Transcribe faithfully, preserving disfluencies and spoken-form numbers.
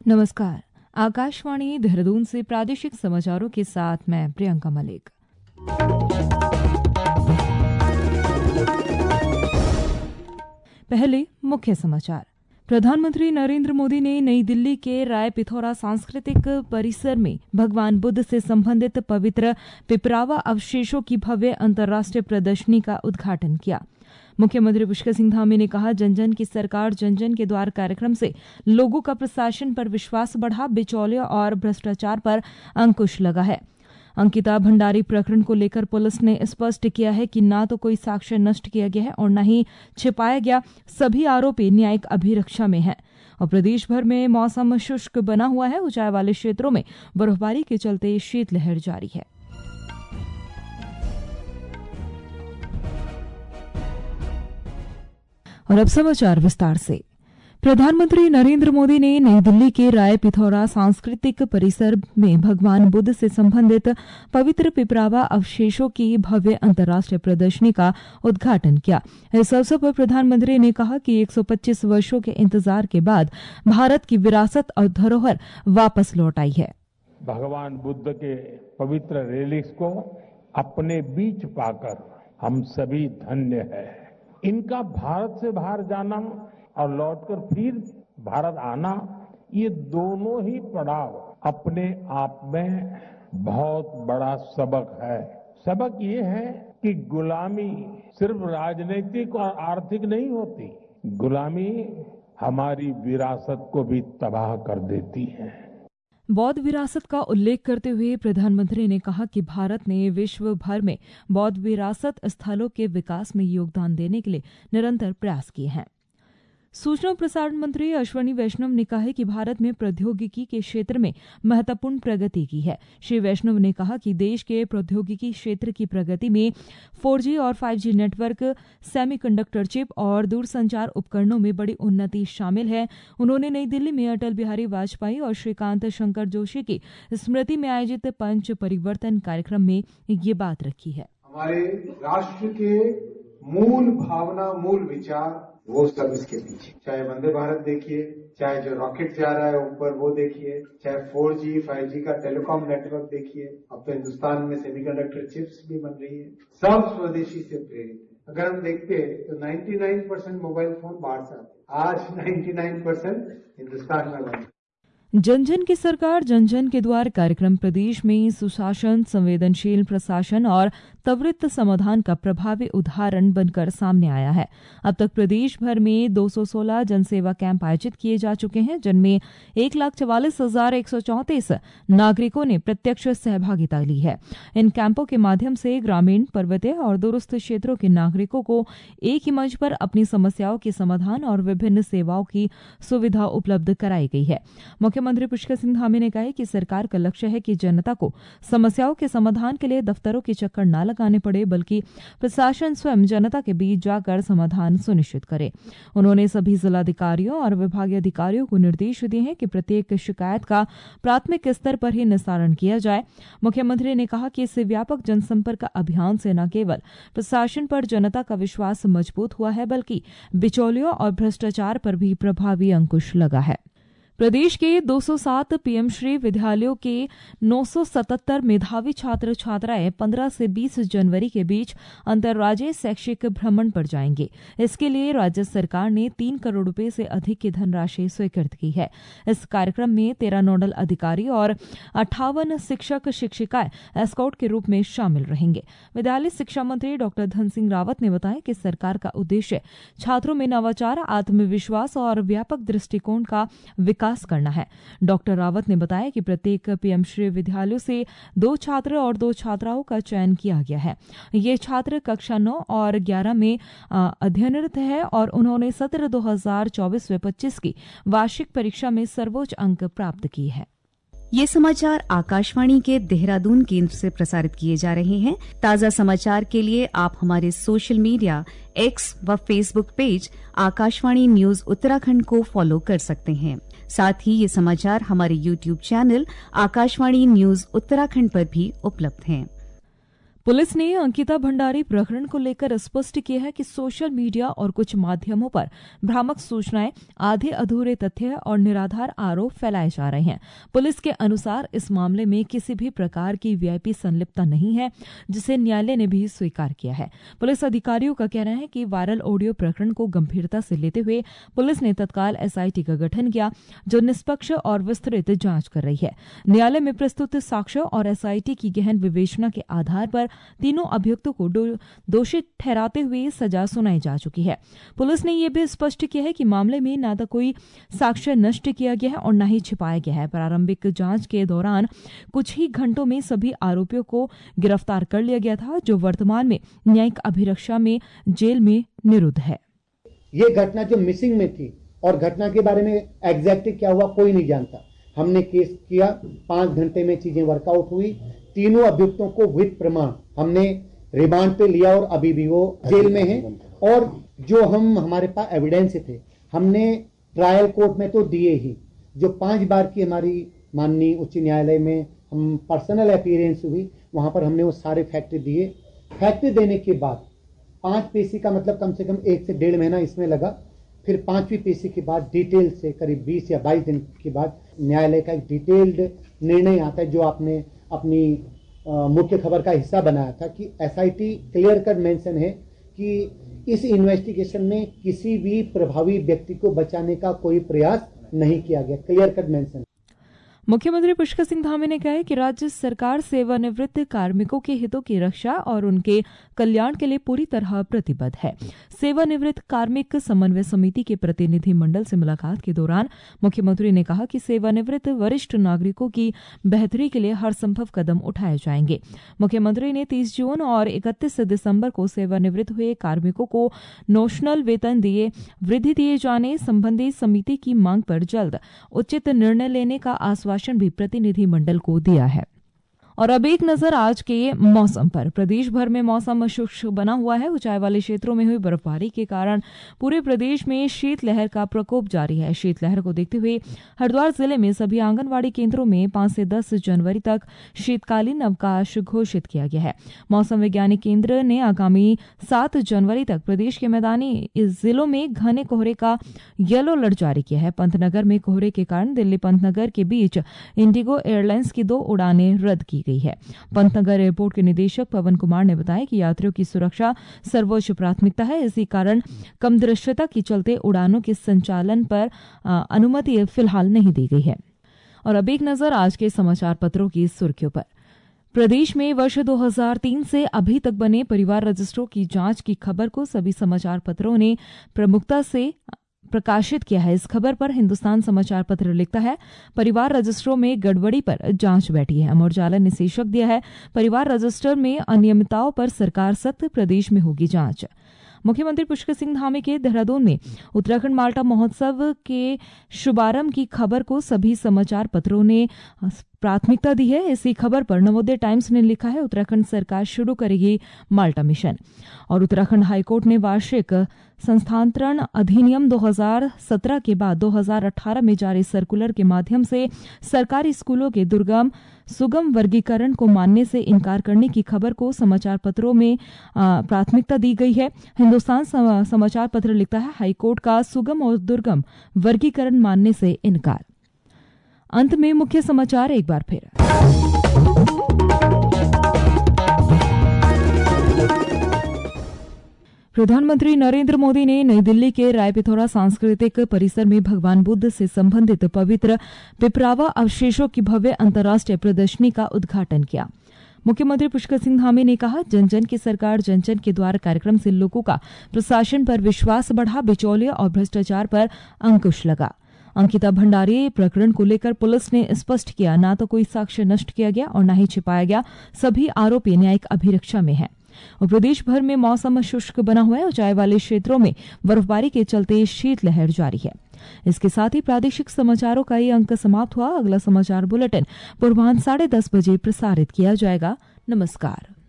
नमस्कार, आकाशवाणी देहरादून से प्रादेशिक समाचारों के साथ मैं प्रियंका मलिक। पहले मुख्य समाचार। प्रधानमंत्री नरेंद्र मोदी ने नई दिल्ली के राय पिथौरा सांस्कृतिक परिसर में भगवान बुद्ध से संबंधित पवित्र पिपरावा अवशेषों की भव्य अंतर्राष्ट्रीय प्रदर्शनी का उद्घाटन किया। मुख्यमंत्री पुष्कर सिंह धामी ने कहा, जन जन की सरकार जन जन के द्वार कार्यक्रम से लोगों का प्रशासन पर विश्वास बढ़ा, बिचौलियों और भ्रष्टाचार पर अंकुश लगा है। अंकिता भंडारी प्रकरण को लेकर पुलिस ने स्पष्ट किया है कि न तो कोई साक्ष्य नष्ट किया गया है और न ही छिपाया गया, सभी आरोपी न्यायिक अभिरक्षा में हैं। और प्रदेश भर में मौसम शुष्क बना हुआ है, ऊंचाई वाले क्षेत्रों में बर्फबारी के चलते शीतलहर जारी है। और अब समाचार विस्तार से। प्रधानमंत्री नरेंद्र मोदी ने नई दिल्ली के राय पिथौरा सांस्कृतिक परिसर में भगवान बुद्ध से संबंधित पवित्र पिपरावा अवशेषों की भव्य अंतर्राष्ट्रीय प्रदर्शनी का उद्घाटन किया। इस अवसर पर प्रधानमंत्री ने कहा कि एक सौ पच्चीस वर्षों के इंतजार के बाद भारत की विरासत और धरोहर वापस लौट आई है। भगवान बुद्ध के पवित्र रेलिक्स को अपने बीच पाकर हम सभी धन्य हैं। इनका भारत से बाहर जाना और लौटकर फिर भारत आना, ये दोनों ही पड़ाव अपने आप में बहुत बड़ा सबक है। सबक ये है कि गुलामी सिर्फ राजनीतिक और आर्थिक नहीं होती, गुलामी हमारी विरासत को भी तबाह कर देती है। बौद्ध विरासत का उल्लेख करते हुए प्रधानमंत्री ने कहा कि भारत ने विश्व भर में बौद्ध विरासत स्थलों के विकास में योगदान देने के लिए निरंतर प्रयास किए हैं। सूचना और प्रसारण मंत्री अश्विनी वैष्णव ने कहा है कि भारत में प्रौद्योगिकी के क्षेत्र में महत्वपूर्ण प्रगति की है। श्री वैष्णव ने कहा कि देश के प्रौद्योगिकी क्षेत्र की प्रगति में फोर जी और five G network, semiconductor chip और दूरसंचार उपकरणों में बड़ी उन्नति शामिल है। उन्होंने नई दिल्ली में अटल बिहारी वाजपेयी और श्रीकांत शंकर जोशी की स्मृति में आयोजित पंच परिवर्तन कार्यक्रम में ये बात रखी है। हमारे राष्ट्र के मूल भावना, मूल विचार, वो सब इसके पीछे, चाहे वंदे भारत देखिए, चाहे जो रॉकेट जा रहा है ऊपर वो देखिए, चाहे फोर जी, फाइव जी का टेलीकॉम नेटवर्क देखिए, अब तो हिंदुस्तान में सेमीकंडक्टर चिप्स भी बन रही है, सब स्वदेशी से प्रेरित है। अगर हम देखते हैं तो निन्यानवे परसेंट मोबाइल फोन बाहर से आते, आज निन्यानवे परसेंट हिंदुस्तान में बने। जन जन की सरकार जन जन के द्वार कार्यक्रम प्रदेश में सुशासन, संवेदनशील प्रशासन और त्वरित समाधान का प्रभावी उदाहरण बनकर सामने आया है। अब तक प्रदेश भर में दो सौ सोलह जनसेवा कैंप आयोजित किए जा चुके हैं, जिनमें एक लाख चवालीस हजार एक सौ चौंतीस नागरिकों ने प्रत्यक्ष सहभागिता ली है। इन कैंपों के माध्यम से ग्रामीण, पर्वतीय और दूरस्थ क्षेत्रों के नागरिकों को एक ही मंच पर अपनी समस्याओं के समाधान और विभिन्न सेवाओं की सुविधा उपलब्ध कराई गई है। मुख्यमंत्री पुष्कर सिंह धामी ने कहा कि सरकार का लक्ष्य है कि जनता को समस्याओं के समाधान के लिए दफ्तरों के चक्कर न लगाने पड़े, बल्कि प्रशासन स्वयं जनता के बीच जाकर समाधान सुनिश्चित करे। उन्होंने सभी जिलाधिकारियों और विभागीय अधिकारियों को निर्देश दिए हैं कि प्रत्येक शिकायत का प्राथमिक स्तर पर ही निस्तारण किया जाए। मुख्यमंत्री ने कहा कि इससे व्यापक जनसंपर्क अभियान से न केवल प्रशासन पर जनता का विश्वास मजबूत हुआ है, बल्कि बिचौलियों और भ्रष्टाचार पर भी प्रभावी अंकुश लगा है। प्रदेश के दो सौ सात पीएमश्री विद्यालयों के नौ सौ सतहत्तर मेधावी छात्र छात्राएं पंद्रह से बीस जनवरी के बीच अंतर्राज्यीय शैक्षिक भ्रमण पर जाएंगे। इसके लिए राज्य सरकार ने तीन करोड़ रुपए से अधिक की धनराशि स्वीकृत की है। इस कार्यक्रम में तेरह नोडल अधिकारी और अट्ठावन शिक्षक शिक्षिकाएं स्काउट के रूप में शामिल रहेंगे। विद्यालय शिक्षा मंत्री डॉक्टर धन सिंह रावत ने बताया कि सरकार का उद्देश्य छात्रों में नवाचार, आत्मविश्वास और व्यापक दृष्टिकोण का विकास करना है। डॉक्टर रावत ने बताया कि प्रत्येक पीएमश्री विद्यालयों से दो छात्र और दो छात्राओं का चयन किया गया है। ये छात्र कक्षा नौ और ग्यारह में अध्ययनरत है और उन्होंने सत्र दो हजार चौबीस पच्चीस की वार्षिक परीक्षा में सर्वोच्च अंक प्राप्त किए हैं। ये समाचार आकाशवाणी के देहरादून केंद्र से प्रसारित किए जा रहे हैं। ताज़ा समाचार के लिए आप हमारे सोशल मीडिया एक्स व Facebook page Akashvani news Uttarakhand को फॉलो कर सकते हैं। साथ ही ये समाचार हमारे YouTube channel Akashvani news Uttarakhand पर भी उपलब्ध हैं। पुलिस ने अंकिता भंडारी प्रकरण को लेकर स्पष्ट किया है कि सोशल मीडिया और कुछ माध्यमों पर भ्रामक सूचनाएं, आधे अधूरे तथ्य और निराधार आरोप फैलाए जा रहे हैं। पुलिस के अनुसार इस मामले में किसी भी प्रकार की वीआईपी संलिप्तता नहीं है, जिसे न्यायालय ने भी स्वीकार किया है। पुलिस अधिकारियों का कहना है कि वायरल ऑडियो प्रकरण को गंभीरता से लेते हुए पुलिस ने तत्काल एसआईटी का गठन किया, जो निष्पक्ष और विस्तृत जांच कर रही है। न्यायालय में प्रस्तुत साक्ष्य और एसआईटी की गहन विवेचना के आधार पर तीनों अभियुक्तों को दो, दोषी ठहराते हुए सजा सुनाई जा चुकी है। पुलिस ने यह भी स्पष्ट किया है कि मामले में न तो कोई साक्ष्य नष्ट किया गया है और न ही छिपाया गया है। प्रारंभिक जांच के दौरान कुछ ही घंटों में सभी आरोपियों को गिरफ्तार कर लिया गया था, जो वर्तमान में न्यायिक अभिरक्षा में जेल में निरुद्ध है। ये घटना जो मिसिंग में थी और घटना के बारे में एग्जैक्टली क्या हुआ कोई नहीं जानता। हमने केस किया, पांच घंटे में चीजें वर्कआउट हुई। तीनों अभियुक्तों को विद प्रमाण हमने रिमांड पे लिया और अभी भी वो जेल में है। और जो हम हमारे पास एविडेंस थे हमने ट्रायल कोर्ट में तो दिए ही। जो पांच बार की हमारी माननीय उच्च न्यायालय में हम पर्सनल अपीयरेंस हुई, वहां पर हमने वो सारे फैक्ट दिए। फैक्ट देने के बाद पांच पेशी का मतलब कम से कम एक से डेढ़ महीना इसमें लगा। फिर पांचवी पेशी के बाद डिटेल से करीब बीस या बाईस दिन के बाद न्यायालय का एक डिटेल्ड निर्णय आता है, जो आपने अपनी मुख्य खबर का हिस्सा बनाया था कि एसआईटी क्लियर कट मेंशन है कि इस इन्वेस्टिगेशन में किसी भी प्रभावी व्यक्ति को बचाने का कोई प्रयास नहीं किया गया। Clear cut mention. मुख्यमंत्री पुष्कर सिंह धामी ने कहा है कि राज्य सरकार सेवानिवृत्त कार्मिकों के हितों की रक्षा और उनके कल्याण के लिए पूरी तरह प्रतिबद्ध है। सेवानिवृत्त कार्मिक समन्वय समिति के प्रतिनिधि मंडल से मुलाकात के दौरान मुख्यमंत्री ने कहा कि सेवानिवृत्त वरिष्ठ नागरिकों की बेहतरी के लिए हर संभव कदम उठाए जाएंगे। मुख्यमंत्री ने तीस जून और इकतीस दिसंबर को सेवानिवृत्त हुए कार्मिकों को नोशनल वेतन दिए वृद्धि दिए जाने संबंधी समिति की मांग पर जल्द उचित निर्णय लेने का आश्वासन भी प्रतिनिधि मंडल को दिया है। और अब एक नजर आज के मौसम पर। प्रदेश भर में मौसम शुष्क बना हुआ है। ऊंचाई वाले क्षेत्रों में हुई बर्फबारी के कारण पूरे प्रदेश में शीतलहर का प्रकोप जारी है। शीतलहर को देखते हुए हरिद्वार जिले में सभी आंगनबाड़ी केंद्रों में पांच से दस जनवरी तक शीतकालीन अवकाश घोषित किया गया है। मौसम वैज्ञानिक केंद्र ने आगामी सात जनवरी तक प्रदेश के मैदानी जिलों में घने कोहरे का येलो अलर्ट जारी किया है। पंतनगर में कोहरे के कारण दिल्ली पंतनगर के बीच इंडिगो एयरलाइंस की दो उड़ानें रद्द की गई है। पंतनगर एयरपोर्ट के निदेशक पवन कुमार ने बताया कि यात्रियों की सुरक्षा सर्वोच्च प्राथमिकता है। इसी कारण कम दृश्यता के चलते उड़ानों के संचालन पर अनुमति फिलहाल नहीं दी गई है। और अब एक नजर आज के समाचार पत्रों की सुर्खियों पर। प्रदेश में वर्ष दो हज़ार तीन से अभी तक बने परिवार रजिस्ट्रों की जांच की खबर को सभी समाचार पत्रों ने प्रमुखता से प्रकाशित किया है। इस खबर पर हिंदुस्तान समाचार पत्र लिखता है, परिवार रजिस्ट्रों में गड़बड़ी पर जांच बैठी है। अमर उजाला ने शीर्षक दिया है, परिवार रजिस्टर में अनियमितताओं पर सरकार सख्त, प्रदेश में होगी जांच। मुख्यमंत्री पुष्कर सिंह धामी के देहरादून में उत्तराखंड माल्टा महोत्सव के शुभारंभ की खबर को सभी समाचार पत्रों ने प्राथमिकता दी है। इसी खबर पर नवोदय टाइम्स ने लिखा है, उत्तराखंड सरकार शुरू करेगी माल्टा मिशन। और उत्तराखंड हाईकोर्ट ने वार्षिक संस्थांतरण अधिनियम दो हज़ार सत्रह के बाद दो हज़ार अठारह में जारी सर्कुलर के माध्यम से सरकारी स्कूलों के दुर्गम सुगम वर्गीकरण को मानने से इनकार करने की खबर को समाचार पत्रों में प्राथमिकता दी गई है। हिंदुस्तान समाचार पत्र लिखता है, हाईकोर्ट का सुगम और दुर्गम वर्गीकरण मानने से इनकार। अंत में मुख्य समाचार एक बार फिर। प्रधानमंत्री नरेंद्र मोदी ने नई दिल्ली के रायपिथौरा सांस्कृतिक परिसर में भगवान बुद्ध से संबंधित पवित्र पिपरावा अवशेषों की भव्य अंतर्राष्ट्रीय प्रदर्शनी का उद्घाटन किया। मुख्यमंत्री पुष्कर सिंह धामी ने कहा, जन जन की सरकार जन जन के द्वार कार्यक्रम से लोगों का प्रशासन पर विश्वास बढ़ा, बिचौलिया और भ्रष्टाचार पर अंकुश लगा। अंकिता भंडारी प्रकरण को लेकर पुलिस ने स्पष्ट किया, न तो कोई साक्ष्य नष्ट किया गया और न ही छिपाया गया। सभी आरोपी न्यायिक अभिरक्षा में हैं। और प्रदेश भर में मौसम शुष्क बना हुआ है। ऊंचाई वाले क्षेत्रों में बर्फबारी के चलते शीतलहर जारी है। इसके साथ ही प्रादेशिक समाचारों का ये अंक समाप्त हुआ। अगला समाचार बुलेटिन पूर्वाह्न साढ़े दस बजे प्रसारित किया जाएगा। नमस्कार।